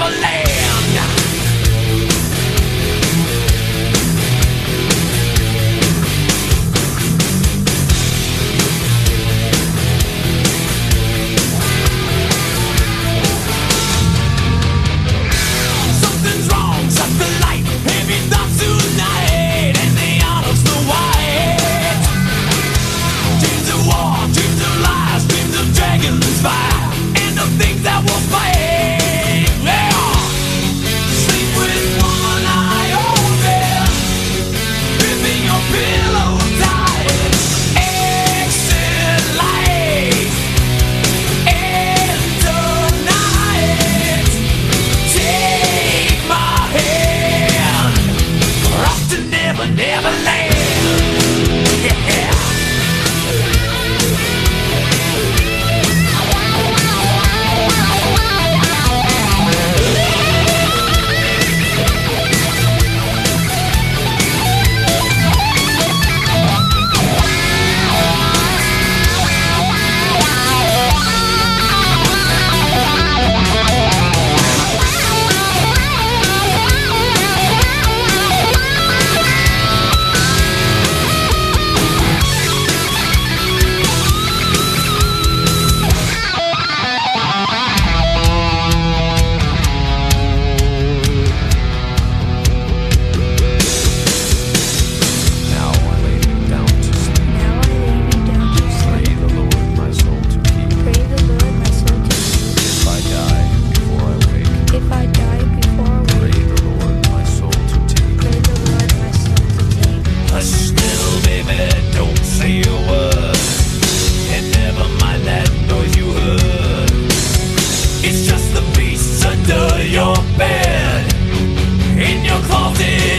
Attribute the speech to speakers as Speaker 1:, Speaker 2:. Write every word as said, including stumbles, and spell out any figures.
Speaker 1: Neverland. Something's wrong, shut the light, heavy thoughts tonight, and the honors the white. Dreams of war, dreams of lies, dreams of dragons fire, and the things that will fight. Yeah. Sleep with one eye open, gripping your pillow tight. Exit light, enter night. Take my hand, off to Never Never Land. Yeah.
Speaker 2: Now I lay me down to sleep.
Speaker 3: Now I lay me down to
Speaker 2: Pray
Speaker 3: sleep.
Speaker 2: the Lord my soul to keep.
Speaker 3: Pray the Lord my soul to keep.
Speaker 2: If I die before I wake,
Speaker 3: If I die before I
Speaker 2: pray
Speaker 3: wake,
Speaker 2: the Lord my soul to take.
Speaker 3: pray the Lord my soul to take.
Speaker 1: Hush, little baby, don't say a word, and never mind that noise you heard. It's just the beasts under your bed, in your closet.